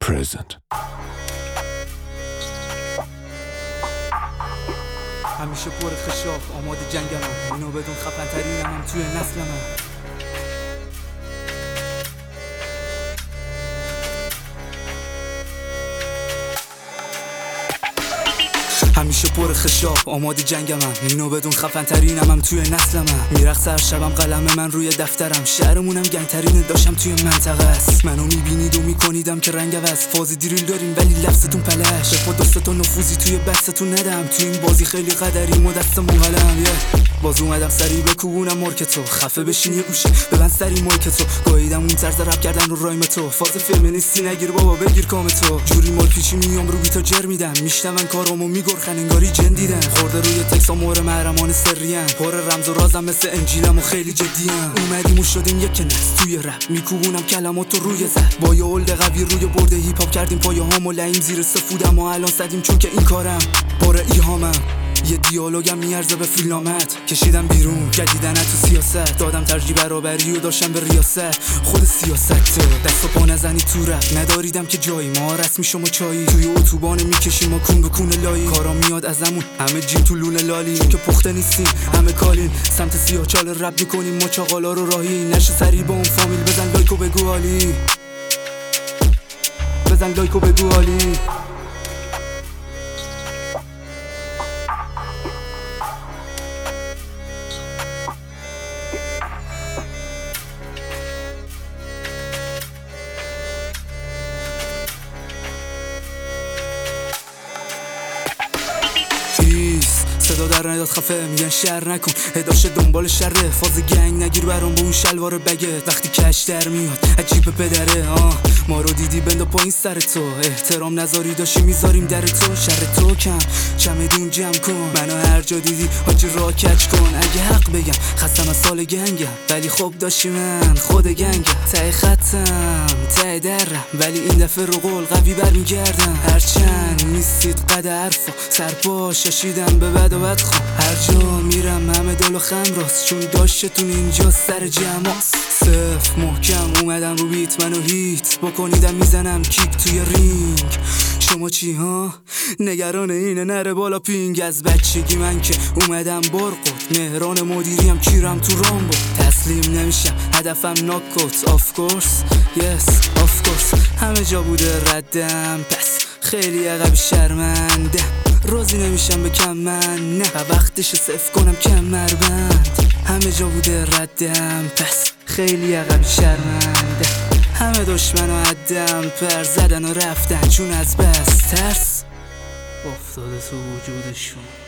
present. همیشه پر خشاب آماده جنگم، اینو بدون خفن ترینم توی نسلم. همیشه پر خشاب آماده جنگم، اینو بدون خفن ترینم توی نسلم. میرقص هر شبم قلم من روی دفترم، شهرمونم گنگ ترین داشتم توی منطقه است. منو میبینید و میکنیدم که رنگ عوض، فاز دیریل دارین ولی لفظتون پلش. به خود دستتون نفوذی توی بستتون ندم، توی این بازی خیلی قدریم و دستمون قلم. باز اومدم سری بکوبونم مارکتو، خفه بشین یه گوشه ببند سری مایکتو. گاییدم اون طرز رپ کردن رو رایم تو، فاز فمینیستی نگیر بابا بگیر کام تو. جوری مال پیچی میام رو بیتا جر میدم، میشنون کارامو میگرخن انگاری جن دیدن. خورده روی تکسا مور محرمان سرین، پر رمز و رازم مثل انجیلم و خیلی جدیم. اومدیم و شدیم یک نس توی رپ، میکوبونم کلماتو روی زد. با یه اولد قوی روی برده هیپ هاپ کردیم پایه هامو لعیم زیر سفودم و الان صدیم چون که این کارم پر ایهامم. یه دیالوگم میارزه به فیلمت، کشیدم بیرون جدیدن تو سیاست. دادم ترجیح برابری و داشتم به ریاست. خود سیاست دست و پا نزنی تو رفت، نداریدم که جایی ما رسمی شما چایی. توی اتوبان میکشیم ما کون به کون لایی، کارا میاد ازمون همه جیم تو لونه لالی. چون که پخته نیستیم همه کالین، سمت سیاه چال رب میکنیم ما چاقالا رو راهی. نشه سری با اون فامیل، بزن لایک و بگو عالی، بزن لایک و بگو عالی. صدا در نیاد خفه میگن شر نکن، هداش دنبال شره. فاز گنگ نگیر برام با اون شلوار بگت، وقتی کش در میاد عجیب پدره. ما رو دیدی بندا پایین سر تو، احترام نذاری داشی میذاریم در تو. شر تو کم چمدون جمع کن، منو هر جا دیدی حاجی را کچ کن. اگه حق بگم خستم از سال گنگم، ولی خب داشتی من خود گنگم. ته خطم ته درم، ولی این دفعه رو قول قوی برمیگردم. هرچند نیستید قد حرفا، سرپا ششیدم به بد و بد خواه. هر جا میرم همه دل و خم راست، چون داشتتون اینجا سر جماست. صف محکم اومدم رو بیت، منو هیت بکنیدم میزنم کیک توی رینگ. شما چی ها؟ نگران اینه نره بالا پینگ. از بچگی من که اومدم برقود، مهران مدیریم کیرم تو رامبو. تسلیم نمیشم هدفم ناکوت، آف کورس یس آف کورس. همه جا بوده ردم، پس خیلی عقبی شرمنده. راضی نمیشم به کم من، نه وقتش صف کنم کمربند. همه جا بوده ردم، پس خیلی عقبی شرمنده. همه دشمن و عدم پر زدن و رفتن، چون از بس ترس افتاده تو وجودشون.